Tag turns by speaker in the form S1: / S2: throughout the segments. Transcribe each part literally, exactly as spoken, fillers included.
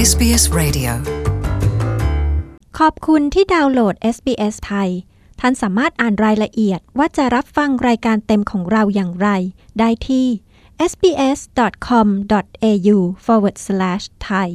S1: เอส บี เอส Radio
S2: ขอบคุณที่ดาวน์โหลด เอส บี เอส ไทยท่านสามารถอ่านรายละเอียดว่าจะรับฟังรายการเต็มของเราอย่างไรได้ที่ เอส บี เอส ดอท คอม ดอท เอ ยู สแลช ไทย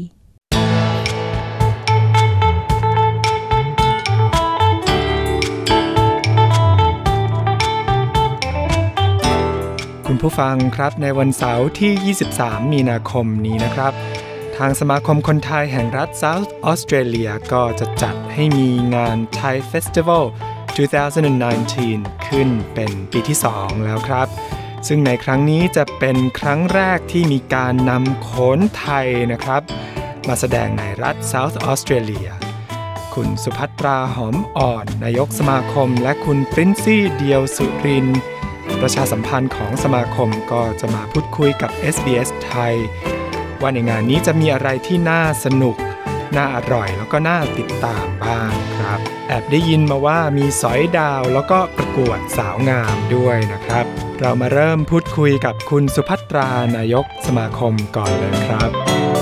S3: คุณผู้ฟังครับในวันเสาร์ที่ยี่สิบสามมีนาคมนี้นะครับทางสมาคมคนไทยแห่งรัฐ South Australia ก็จะจัดให้มีงาน Thai Festival สองพันสิบเก้า ขึ้นเป็นปีที่สองแล้วครับซึ่งในครั้งนี้จะเป็นครั้งแรกที่มีการนำโขนไทยนะครับมาแสดงในรัฐ South Australia คุณสุภัตราหอมอ่อนนายกสมาคมและคุณปริ้นซี่เดียวสุรินทร์ประชาสัมพันธ์ของสมาคมก็จะมาพูดคุยกับ เอส บี เอส ไทยว่าในงานนี้จะมีอะไรที่น่าสนุกน่าอร่อยแล้วก็น่าติดตามบ้างครับแอบได้ยินมาว่ามีสอยดาวแล้วก็ประกวดสาวงามด้วยนะครับเรามาเริ่มพูดคุยกับคุณสุภัตรานายกสมาคมก่อนเลยครับ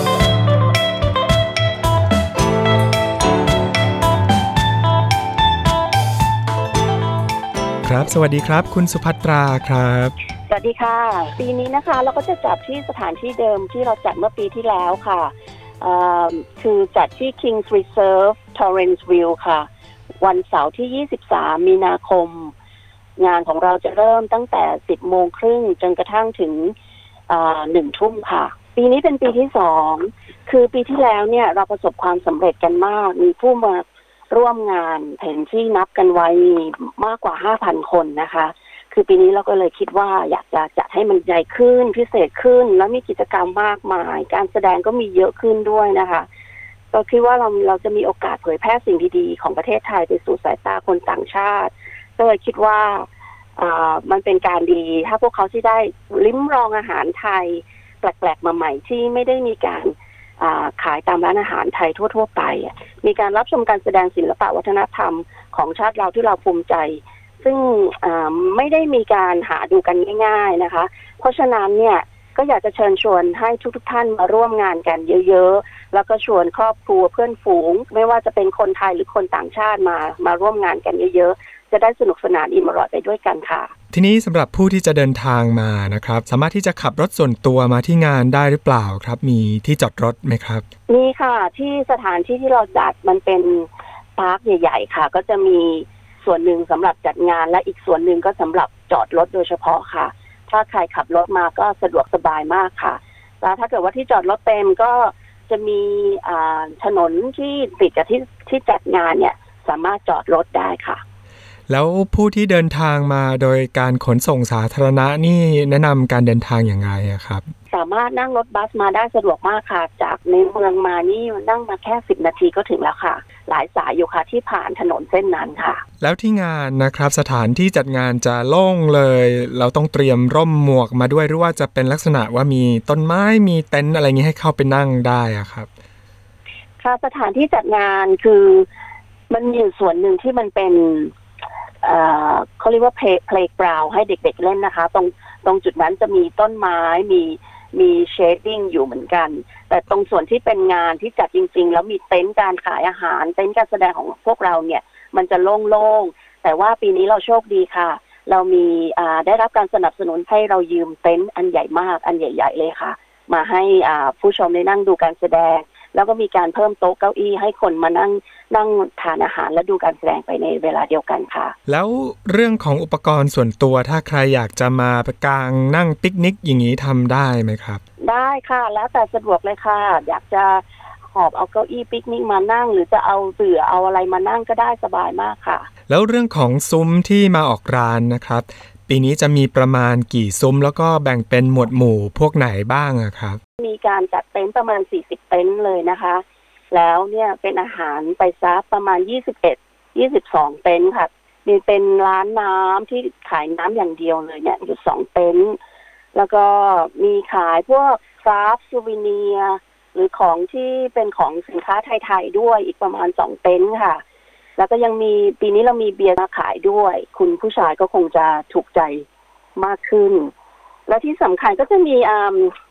S3: ครับสวัสดีครับคุณสุภัตราครับ
S4: สวัสดีค่ะปีนี้นะคะเราก็จะจัดที่สถานที่เดิมที่เราจัดเมื่อปีที่แล้วค่ะคือจัดที่ Kings Reserve Torrensville ค่ะวันเสาร์ที่ยี่สิบสามมีนาคมงานของเราจะเริ่มตั้งแต่ สิบโมงครึ่งจนกระทั่งถึงหนึ่งทุ่มค่ะปีนี้เป็นปีที่สองคือปีที่แล้วเนี่ยเราประสบความสำเร็จกันมากมีผู้มาร่วมงานเห็นที่นับกันไว้มีมากกว่า ห้าพัน คนนะคะคือปีนี้เราก็เลยคิดว่าอยากจะจัดให้มันใหญ่ขึ้นพิเศษขึ้นแล้วมีกิจกรรมมากมายการแสดงก็มีเยอะขึ้นด้วยนะคะก็คิดว่าเราเราจะมีโอกาสเผยแพร่สิ่งดีๆของประเทศไทยไปสู่สายตาคนต่างชาติก็เลยคิดว่าอ่ามันเป็นการดีถ้าพวกเขาที่ได้ลิ้มลองอาหารไทยแปลกๆมาใหม่ที่ไม่ได้มีการขายตามร้านอาหารไทยทั่วๆไปมีการรับชมการแสดงศิลปะวัฒนธรรมของชาติเราที่เราภูมิใจซึ่งไม่ได้มีการหาดูกันง่ายๆนะคะเพราะฉะนั้นเนี่ยก็อยากจะเชิญชวนให้ทุกๆท่านมาร่วมงานกันเยอะๆแล้วก็ชวนครอบครัวเพื่อนฝูงไม่ว่าจะเป็นคนไทยหรือคนต่างชาติมามาร่วมงานกันเยอะๆจะได้สนุกสนานอิ่มอร่อยไปด้วยกันค่ะ
S3: ทีนี้สำหรับผู้ที่จะเดินทางมานะครับสามารถที่จะขับรถส่วนตัวมาที่งานได้หรือเปล่าครับมีที่จอดรถไหมครับ
S4: มีค่ะที่สถานที่ที่เราจัดมันเป็นพาร์คใหญ่ๆค่ะก็จะมีส่วนหนึ่งสำหรับจัดงานและอีกส่วนหนึ่งก็สำหรับจอดรถโดยเฉพาะค่ะถ้าใครขับรถมาก็สะดวกสบายมากค่ะแล้วถ้าเกิดว่าที่จอดรถเต็มก็จะมีถนนที่ติดกับที่ที่จัดงานเนี่ยสามารถจอดรถได้ค่ะ
S3: แล้วผู้ที่เดินทางมาโดยการขนส่งสาธารณะนี่แนะนำการเดินทางอย่างไรครับ
S4: สามารถนั่งรถบัสมาได้สะดวกมากค่ะจากในเมืองมานี่นั่งมาแค่สิบนาทีก็ถึงแล้วค่ะหลายสายอยู่ค่ะที่ผ่านถนนเส้นนั้นค่ะ
S3: แล้วที่งานนะครับสถานที่จัดงานจะโล่งเลยเราต้องเตรียมร่มหมวกมาด้วยหรือว่าจะเป็นลักษณะว่ามีต้นไม้มีเต็นท์อะไรอย่างนี้ให้เข้าไปนั่งได้อะครับ
S4: ค่ะสถานที่จัดงานคือมันมีส่วนหนึ่งที่มันเป็นเอ่อเขาเรียกว่า play playground ให้เด็กๆเล่นนะคะตรงตรงจุดนั้นจะมีต้นไม้มีมี shading อยู่เหมือนกันแต่ตรงส่วนที่เป็นงานที่จัดจริงๆแล้วมีเต็นท์การขายอาหารเต็นท์การแสดงของพวกเราเนี่ยมันจะโล่งๆแต่ว่าปีนี้เราโชคดีค่ะเรามีอ่าได้รับการสนับสนุนให้เรายืมเต็นท์อันใหญ่มากอันใหญ่ๆเลยค่ะมาให้อ่าผู้ชมได้นั่งดูการแสดงแล้วก็มีการเพิ่มโต๊ะเก้าอี้ให้คนมานั่งนั่งทานอาหารและดูการแสดงไปในเวลาเดียวกันค่ะ
S3: แล้วเรื่องของอุปกรณ์ส่วนตัวถ้าใครอยากจะมาไปกางนั่งปิกนิกอย่างนี้ทำได้ไหมครับ
S4: ได้ค่ะแล้วแต่สะดวกเลยค่ะอยากจะหอบเอาเก้าอี้ปิกนิกมานั่งหรือจะเอาเสื่อเอาอะไรมานั่งก็ได้สบายมากค่ะ
S3: แล้วเรื่องของซุ้มที่มาออกร้านนะครับปีนี้จะมีประมาณกี่ซุ้มแล้วก็แบ่งเป็นหมวดหมู่พวกไหนบ้างอะครับ
S4: มีการจัดเต็นท์ประมาณสี่สิบเต็นท์เลยนะคะแล้วเนี่ยเป็นอาหารไปซักประมาณยี่สิบเอ็ด ยี่สิบสองเต็นท์ค่ะมีเป็นร้านน้ำที่ขายน้ำอย่างเดียวเลยเนี่ยอยู่สองเต็นท์แล้วก็มีขายพวกคราฟต์ซูวิเนียร์หรือของที่เป็นของสินค้าไทยๆด้วยอีกประมาณสองเต็นท์ค่ะแล้วก็ยังมีปีนี้เรามีเบียร์มาขายด้วยคุณผู้ชายก็คงจะถูกใจมากขึ้นและที่สำคัญก็จะมีอ่า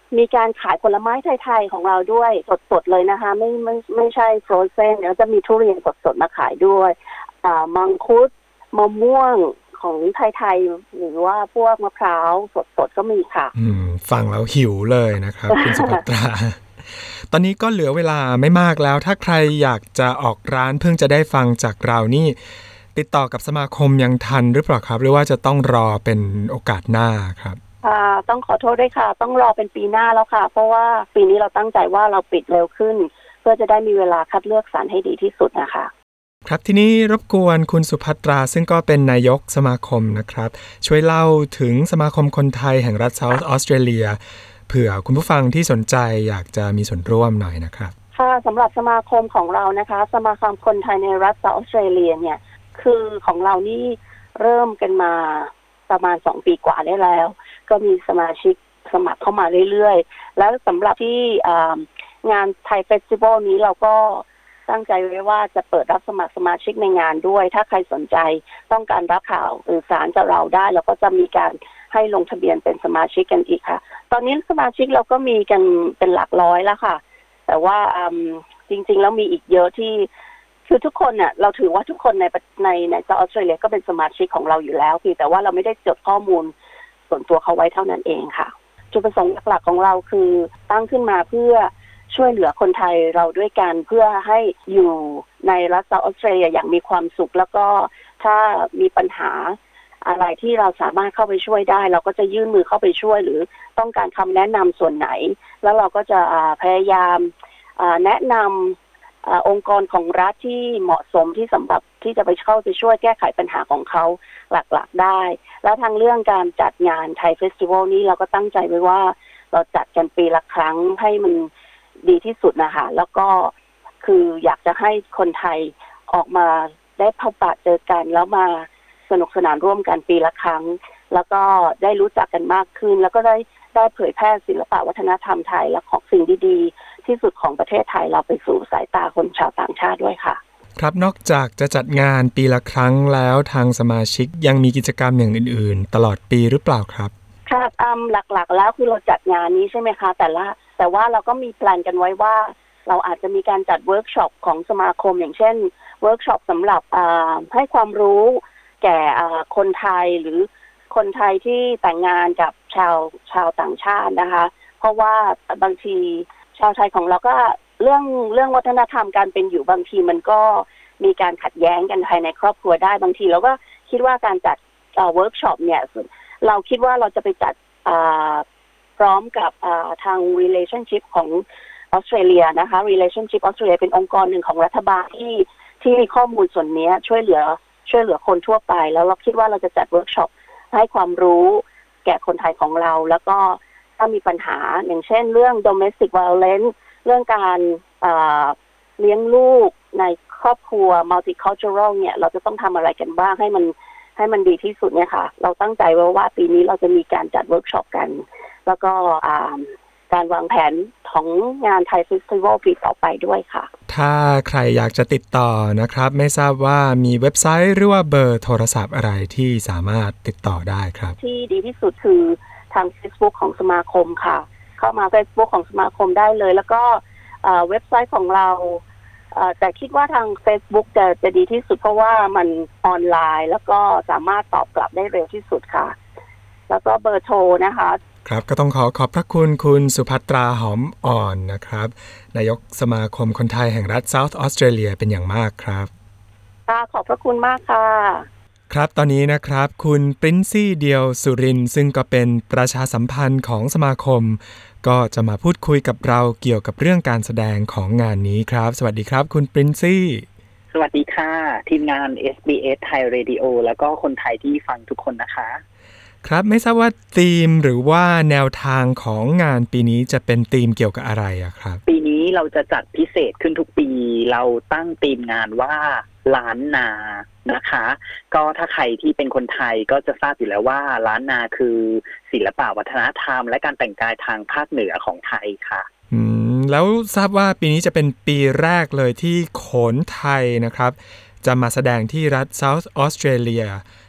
S4: มีการขายผลไม้ไทยๆของเราด้วยสดๆเลยนะคะไม่ไม่ไม่ใช่ฟรอเซนแล้วจะมีทุเรียนสดๆมาขายด้วยอ่ามังคุดมะม่วงของไทยๆหรือว่าพวกมะพร้าวสดๆก็มีค่ะ
S3: อืมฟังแล้วหิวเลยนะครับ คุณสุภัตราตอนนี้ก็เหลือเวลาไม่มากแล้วถ้าใครอยากจะออกร้านเพิ่งจะได้ฟังจากเรานี่ติดต่อกับสมาคมยังทันหรือเปล่าครับหรือว่าจะต้องรอเป็นโอกาสหน้าครับ
S4: ค่ะต้องขอโทษด้วยค่ะต้องรอเป็นปีหน้าแล้วค่ะเพราะว่าปีนี้เราตั้งใจว่าเราปิดเร็วขึ้นเพื่อจะได้มีเวลาคัดเลือกสรรให้ดีที่สุดนะคะ
S3: ครับทีนี้รบกวนคุณสุภัตราซึ่งก็เป็นนายกสมาคมนะครับช่วยเล่าถึงสมาคมคนไทยแห่งรัฐเซาท์ออสเตรเลียเผื่อคุณผู้ฟังที่สนใจอยากจะมีส่วนร่วมหน่อยนะครับ
S4: ค่ะสำหรับสมาคมของเรานะคะสมาคมคนไทยในรัฐเซาท์ออสเตรเลียเนี่ยคือของเรานี่เริ่มกันมาประมาณสองปีกว่าได้แล้วก็มีสมาชิกสมัครเข้ามาเรื่อยๆแล้วสำหรับที่งานไทยเฟสติวัลนี้เราก็ตั้งใจไว้ว่าจะเปิดรับสมัครสมาชิกในงานด้วยถ้าใครสนใจต้องการรับข่าวสื่อสารจากเราได้เราก็จะมีการให้ลงทะเบียนเป็นสมาชิกกันอีกค่ะตอนนี้สมาชิกเราก็มีกันเป็นหลักร้อยแล้วค่ะแต่ว่าจริงๆแล้วมีอีกเยอะที่คือทุกคนเนี่ยเราถือว่าทุกคนในในในเซาท์ออสเตรเลียก็เป็นสมาชิกของเราอยู่แล้วเพียงแต่ว่าเราไม่ได้จดข้อมูลส่วนตัวเขาไว้เท่านั้นเองค่ะจุดประสงค์หลักๆของเราคือตั้งขึ้นมาเพื่อช่วยเหลือคนไทยเราด้วยกันเพื่อให้อยู่ในรัฐเซาท์ออสเตรเลียอย่างมีความสุขแล้วก็ถ้ามีปัญหาอะไรที่เราสามารถเข้าไปช่วยได้เราก็จะยื่นมือเข้าไปช่วยหรือต้องการคำแนะนำส่วนไหนแล้วเราก็จะพยายามแนะนำองค์กรของรัฐที่เหมาะสมที่สำหรับที่จะไปเข้าไปช่วยแก้ไขปัญหาของเขาหลักๆได้แล้วทางเรื่องการจัดงานไทยเฟสติวัลนี้เราก็ตั้งใจไว้ว่าเราจัดกันปีละครั้งให้มันดีที่สุดนะคะแล้วก็คืออยากจะให้คนไทยออกมาได้พบปะเจอกันแล้วมาสนุกสนานร่วมกันปีละครั้งแล้วก็ได้รู้จักกันมากขึ้นแล้วก็ได้ได้เผยแพร่ศิลปะวัฒนธรรมไทยและของสิ่งดีๆที่สุดของประเทศไทยเราไปสู่สายตาคนชาวต่างชาติด้วยค่ะ
S3: ครับนอกจากจะจัดงานปีละครั้งแล้วทางสมาชิกยังมีกิจกรรมอย่างอื่นๆตลอดปีหรือเปล่าครับ
S4: ค่ะอืมหลักๆแล้วคือเราจัดงานนี้ใช่ไหมคะแต่ละแต่ว่าเราก็มีแพลนกันไว้ว่าเราอาจจะมีการจัดเวิร์กช็อปของสมาคมอย่างเช่นเวิร์กช็อปสำหรับให้ความรู้แก่คนไทยหรือคนไทยที่แต่งงานกับชาวชาวต่างชาตินะคะเพราะว่าบางทีชาวไทยของเราก็เรื่องเรื่องวัฒนธรรมการเป็นอยู่บางทีมันก็มีการขัดแย้งกันภายในครอบครัวได้บางทีเราก็คิดว่าการจัดเวิร์กช็อปเนี่ยเราคิดว่าเราจะไปจัดพร้อมกับทาง relationship ของออสเตรเลียนะคะ relationship ออสเตรเลียเป็นองค์กรหนึ่งของรัฐบาลที่ที่มีข้อมูลส่วนนี้ช่วยเหลือช่วยเหลือคนทั่วไปแล้วเราคิดว่าเราจะจัดเวิร์กช็อปให้ความรู้แก่คนไทยของเราแล้วก็ถ้ามีปัญหาอย่างเช่นเรื่อง domestic violence เรื่องการเลี้ยงลูกในครอบครัว multicultural เนี่ยเราจะต้องทำอะไรกันบ้างให้มันให้มันดีที่สุดเนี่ยค่ะเราตั้งใจไว้ว่าปีนี้เราจะมีการจัดเวิร์กช็อปกันแล้วก็การวางแผนของงานไทยเฟสติวัลปีต่อไปด้วยค่ะ
S3: ถ้าใครอยากจะติดต่อนะครับไม่ทราบว่ามีเว็บไซต์หรือว่าเบอร์โทรศัพท์อะไรที่สามารถติดต่อได้ครับ
S4: ที่ดีที่สุดคือทาง Facebook ของสมาคมค่ะเข้ามา Facebook ของสมาคมได้เลยแล้วก็เว็บไซต์ของเราแต่คิดว่าทาง Facebook จะจะดีที่สุดเพราะว่ามันออนไลน์แล้วก็สามารถตอบกลับได้เร็วที่สุดค่ะแล้วก็เบอร์โทรนะคะ
S3: ครับก็ต้องขอขอบพระคุณคุณสุภัตราหอมอ่อนนะครับนายกสมาคมคนไทยแห่งรัฐเซาท์ออสเตรเลียเป็นอย่างมากครับ
S4: ค่ะขอบพระคุณมากค่ะ
S3: ครับตอนนี้นะครับคุณปริ้นซี่เดียวสุรินทร์ซึ่งก็เป็นประชาสัมพันธ์ของสมาคมก็จะมาพูดคุยกับเราเกี่ยวกับเรื่องการแสดงของงานนี้ครับสวัสดีครับคุณปริ้นซี่
S1: สวัสดีค่ะทีมงาน เอส บี เอส ไทย Radio แล้วก็คนไทยที่ฟังทุกคนนะคะ
S3: ครับไม่ทราบว่าธีมหรือว่าแนวทางของงานปีนี้จะเป็นธีมเกี่ยวกับอะไรอะครับ
S1: ปีนี้เราจะจัดพิเศษขึ้นทุกปีเราตั้งธีมงานว่าล้านนานะคะก็ถ้าใครที่เป็นคนไทยก็จะทราบอยู่แล้วว่าล้านนาคือศิลปะวัฒนธรรมและการแต่งกายทางภาคเหนือของไทยค่ะ
S3: อืมแล้วทราบว่าปีนี้จะเป็นปีแรกเลยที่โขนไทยนะครับจะมาแสดงที่รัฐเซาท์ออสเตรเลีย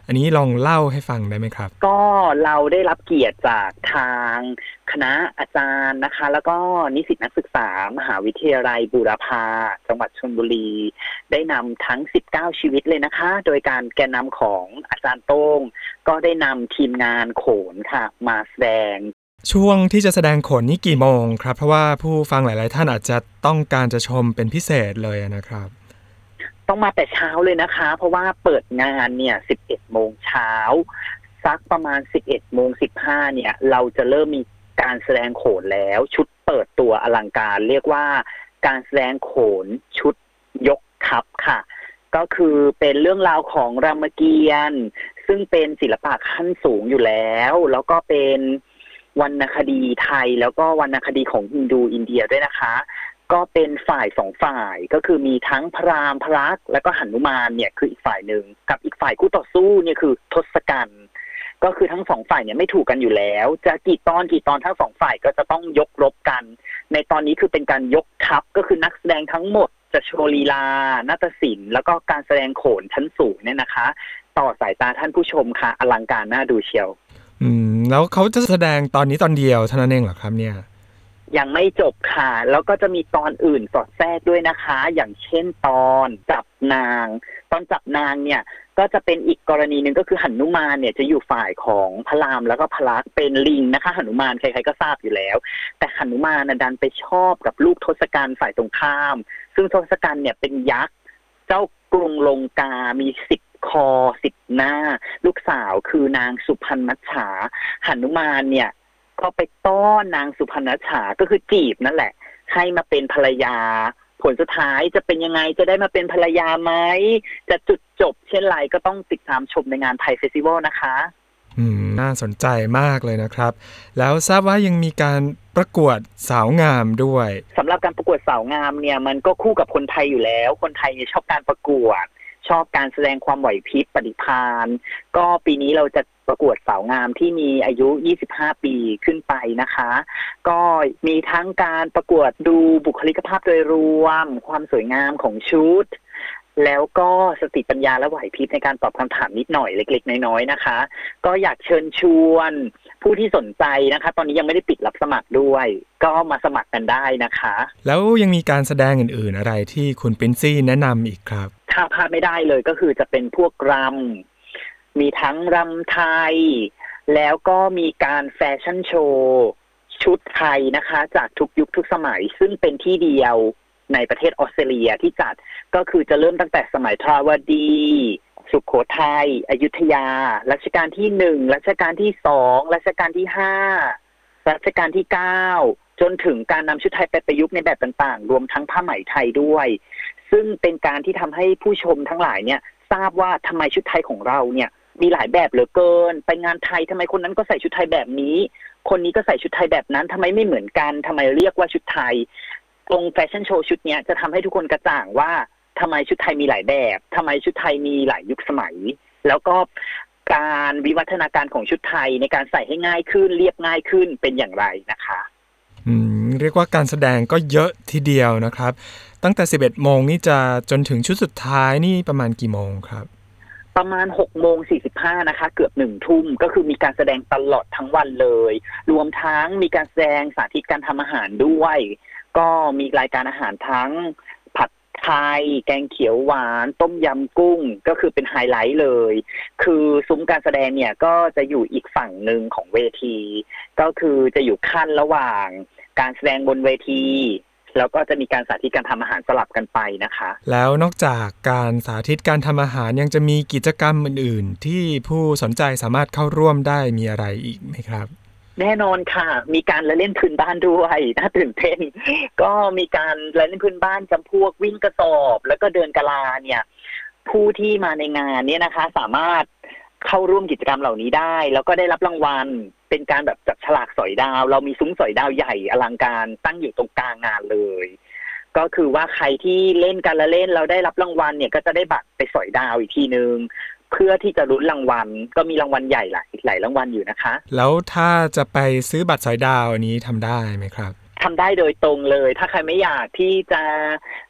S3: อันนี้ลองเล่าให้ฟังได้ไหมครับ
S1: ก็เราได้รับเกียรติจากทางคณะอาจารย์นะคะแล้วก็นิสิตนักศึกษามหาวิทยาลัยบูรพาจังหวัดชลบุรีได้นำทั้งสิบเก้าชีวิตเลยนะคะโดยการแกนนำของอาจารย์โต้งก็ได้นำทีมงานโขนค่ะมาแสดง
S3: ช่วงที่จะแสดงโขนนี่กี่โมงครับเพราะว่าผู้ฟังหลายๆท่านอาจจะต้องการจะชมเป็นพิเศษเลยนะครับ
S1: ต้องมาแต่เช้าเลยนะคะเพราะว่าเปิดงานเนี่ยสิบเอ็ดโมงเช้าสักประมาณสิบเอ็ดโมงสิบห้าเนี่ยเราจะเริ่มมีการแสดงโขนแล้วชุดเปิดตัวอลังการเรียกว่าการแสดงโขนชุดยกทัพค่ะก็คือเป็นเรื่องราวของรามเกียรติ์ซึ่งเป็นศิลปะขั้นสูงอยู่แล้วแล้วก็เป็นวรรณคดีไทยแล้วก็วรรณคดีของฮินดูอินเดียด้วยนะคะก็เป็นฝ่ายสองฝ่ายก็คือมีทั้งพราหมณ์พระลักษมณ์และก็หนุมานเนี่ยคืออีกฝ่ายหนึ่งกับอีกฝ่ายคู่ต่อสู้เนี่ยคือทศกัณฐ์ก็คือทั้งสองฝ่ายเนี่ยไม่ถูกกันอยู่แล้วจะกี่ตอนกี่ตอนทั้งสองฝ่ายก็จะต้องยกรบกันในตอนนี้คือเป็นการยกทัพก็คือนักแสดงทั้งหมดจะโชว์ลีลานาฏศิลป์แล้วก็การแสดงโขนชั้นสูงเนี่ยนะคะต่อสายตาท่านผู้ชมค่ะอลังการน่าดูเชียว
S3: อืมแล้วเขาจะแสดงตอนนี้ตอนเดียวเท่านั้นเองเหรอครับเนี่ย
S1: ยังไม่จบค่ะแล้วก็จะมีตอนอื่นสอดแทรกด้วยนะคะอย่างเช่นตอนจับนางตอนจับนางเนี่ยก็จะเป็นอีกกรณีหนึ่งก็คือหนุมานเนี่ยจะอยู่ฝ่ายของพระรามแล้วก็พระลักษมณ์เป็นลิงนะคะหนุมานใครๆก็ทราบอยู่แล้วแต่หนุมานนะดันไปชอบกับลูกทศกัณฐ์ฝ่ายตรงข้ามซึ่งทศกัณฐ์เนี่ยเป็นยักษ์เจ้ากรุงลงกามีสิบคอสิบหน้าลูกสาวคือนางสุพรรณมัจฉาหนุมานเนี่ยก็ไปต้อนนางสุพรรณมัจฉาก็คือจีบนั่นแหละให้มาเป็นภรรยาผลสุดท้ายจะเป็นยังไงจะได้มาเป็นภรรยาไหมจะจุดจบเช่นไรก็ต้องติดตามชมในงานไทยเฟสติวัลนะคะ
S3: อืมน่าสนใจมากเลยนะครับแล้วทราบว่ายังมีการประกวดสาวงามด้วย
S1: สำหรับการประกวดสาวงามเนี่ยมันก็คู่กับคนไทยอยู่แล้วคนไทยเนี่ยชอบการประกวดชอบการแสดงความไหวพริบปฏิภาณก็ปีนี้เราจะประกวดสาวงามที่มีอายุยี่สิบห้าปีขึ้นไปนะคะก็มีทั้งการประกวดดูบุคลิกภาพโดยรวมความสวยงามของชุดแล้วก็สติปัญญาและไหวพริบในการตอบคำถามนิดหน่อยเล็กๆน้อยๆนะคะก็อยากเชิญชวนผู้ที่สนใจนะคะตอนนี้ยังไม่ได้ปิดรับสมัครด้วยก็มาสมัครกันได้นะคะ
S3: แล้วยังมีการแสดงอื่นๆอะไรที่คุณปรินซี่แนะนำอีกครับ
S1: ถ้าพลาดไม่ได้เลยก็คือจะเป็นพวกรำมีทั้งรำไทยแล้วก็มีการแฟชั่นโชว์ชุดไทยนะคะจากทุกยุคทุกสมัยซึ่งเป็นที่เดียวในประเทศออสเตรเลียที่จัดก็คือจะเริ่มตั้งแต่สมัยทราวดีสุโขทัยอยุธยารัชกาลที่หนึ่งรัชกาลที่สองรัชกาลที่ห้ารัชกาลที่เก้าจนถึงการนำชุดไทยไปประยุกต์ในแบบต่างๆรวมทั้งผ้าไหมไทยด้วยซึ่งเป็นการที่ทำให้ผู้ชมทั้งหลายเนี่ยทราบว่าทำไมชุดไทยของเราเนี่ยมีหลายแบบเหลือเกินไปงานไทยทำไมคนนั้นก็ใส่ชุดไทยแบบนี้คนนี้ก็ใส่ชุดไทยแบบนั้นทำไมไม่เหมือนกันทำไมเรียกว่าชุดไทยตรงแฟชั่นโชว์ชุดนี้จะทำให้ทุกคนกระจ่างว่าทำไมชุดไทยมีหลายแบบทำไมชุดไทยมีหลายยุคสมัยแล้วก็การวิวัฒนาการของชุดไทยในการใส่ให้ง่ายขึ้นเรียบง่ายขึ้นเป็นอย่างไรนะคะ
S3: อืมเรียกว่าการแสดงก็เยอะทีเดียวนะครับตั้งแต่สิบเอ็ดโมงนี่จะจนถึงชุดสุดท้ายนี่ประมาณกี่โมงครับ
S1: ประมาณหกโมงสี่สิบห้านะคะเกือบหนึ่งทุ่มก็คือมีการแสดงตลอดทั้งวันเลยรวมทั้งมีการแสดงสาธิตการทำอาหารด้วยก็มีรายการอาหารทั้งผัดไทยแกงเขียวหวานต้มยำกุ้งก็คือเป็นไฮไลท์เลยคือซุ้มการแสดงเนี่ยก็จะอยู่อีกฝั่งหนึ่งของเวทีก็คือจะอยู่ขั้นระหว่างการแสดงบนเวทีแล้วก็จะมีการสาธิตการทำอาหารสลับกันไปนะคะ
S3: แล้วนอกจากการสาธิตการทำอาหารยังจะมีกิจกรรมอื่นๆที่ผู้สนใจสามารถเข้าร่วมได้มีอะไรอีกไหมครับ
S1: แน่นอนค่ะมีการละเล่นพื้นบ้านด้วยน่าตื่นเต้นก็มีการละเล่นพื้นบ้านจำพวกวิ่งกระสอบแล้วก็เดินกะลาเนี่ยผู้ที่มาในงานเนี่ยนะคะสามารถเข้าร่วมกิจกรรมเหล่านี้ได้แล้วก็ได้รับรางวัลเป็นการแบบจับฉลากสอยดาวเรามีซุ้มสอยดาวใหญ่อลังการตั้งอยู่ตรงกลางงานเลยก็คือว่าใครที่เล่นการละเล่นเราได้รับรางวัลเนี่ยก็จะได้บัตรไปสอยดาวอีกทีนึงเพื่อที่จะลุ้นรางวัลก็มีรางวัลใหญ่หลายหลายรางวัลอยู่นะคะ
S3: แล้วถ้าจะไปซื้อบัตรสอยดาวอันนี้ทำได้ไหมครับ
S1: ทำได้โดยตรงเลยถ้าใครไม่อยากที่จะ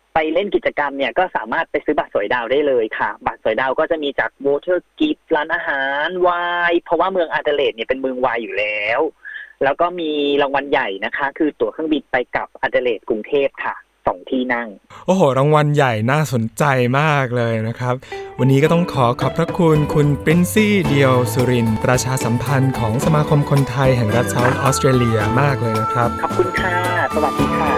S1: ไปเล่นกิจกรรมเนี่ยก็สามารถไปซื้อบัตรสอยดาวได้เลยค่ะบัตรสอยดาวก็จะมีจาก Water Gift ร้านอาหารไวน์เพราะว่าเมืองอาเดเลดเนี่ยเป็นเมืองไวน์อยู่แล้วแล้วก็มีรางวัลใหญ่นะคะคือตั๋วเครื่องบินไปกลับอาเดเลดกรุงเทพค่ะสองที่นั่ง
S3: โอ้โหรางวัลใหญ่น่าสนใจมากเลยนะครับวันนี้ก็ต้องขอขอบพระคุณคุณปรินซี่เดียวสุรินทร์ประชาสัมพันธ์ของสมาคมคนไทยแห่งรัฐเซาท์ออสเตรเลียมากเลยนะครับ
S1: ขอบคุณค่ะสวัสดีค่ะ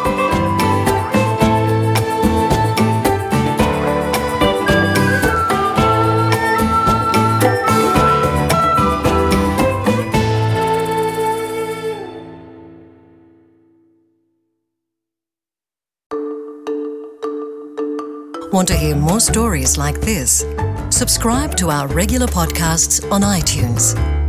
S5: Want to hear more stories like this? Subscribe to our regular podcasts on iTunes.